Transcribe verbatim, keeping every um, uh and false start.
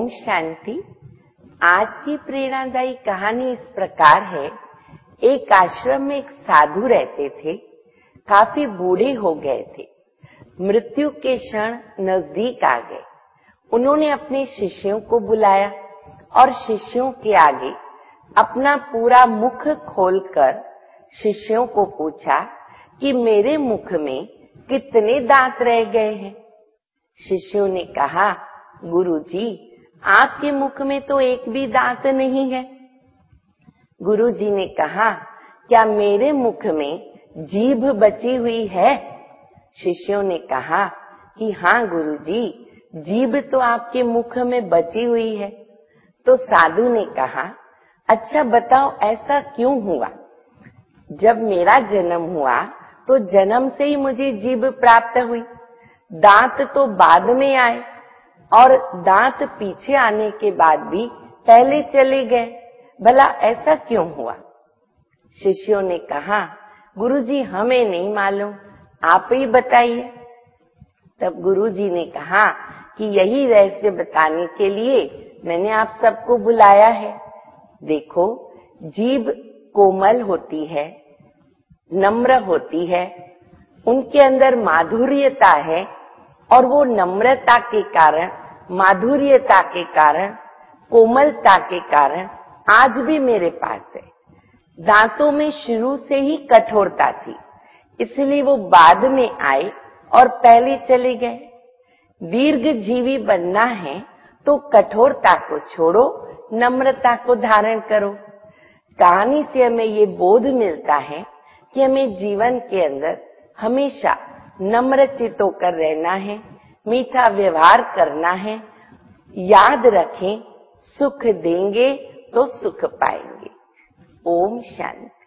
ओम शांति। आज की प्रेरणादायी कहानी इस प्रकार है। एक आश्रम में एक साधु रहते थे। काफी बूढ़े हो गए थे। मृत्यु के क्षण नजदीक आ गए। उन्होंने अपने शिष्यों को बुलाया और शिष्यों के आगे अपना पूरा मुख खोलकर शिष्यों को पूछा कि मेरे मुख में कितने दांत रह गए हैं। शिष्यों ने कहा, गुरुजी, आपके मुख में तो एक भी दांत नहीं है। गुरुजी ने कहा, क्या मेरे मुख में जीभ बची हुई है? शिष्यों ने कहा कि हाँ गुरुजी, जीभ तो आपके मुख में बची हुई है। तो साधु ने कहा, अच्छा बताओ ऐसा क्यों हुआ? जब मेरा जन्म हुआ तो जन्म से ही मुझे जीभ प्राप्त हुई, दांत तो बाद में आए और दांत पीछे आने के बाद भी पहले चले गए। भला ऐसा क्यों हुआ? शिष्यों ने कहा, गुरुजी हमें नहीं मालूम, आप ही बताइए। तब गुरुजी ने कहा कि यही रहस्य बताने के लिए मैंने आप सबको बुलाया है। देखो, जीभ कोमल होती है, नम्र होती है, उनके अंदर माधुर्यता है और वो नम्रता के कारण, माधुर्यता के कारण, कोमलता के कारण आज भी मेरे पास है। दांतों में शुरू से ही कठोरता थी, इसलिए वो बाद में आए और पहले चले गए। दीर्घ जीवी बनना है तो कठोरता को छोड़ो, नम्रता को धारण करो। कहानी से हमें ये बोध मिलता है कि हमें जीवन के अंदर हमेशा नम्र चित्त होकर रहना है, मीठा व्यवहार करना है। याद रखें, सुख देंगे तो सुख पाएंगे। ओम शांति।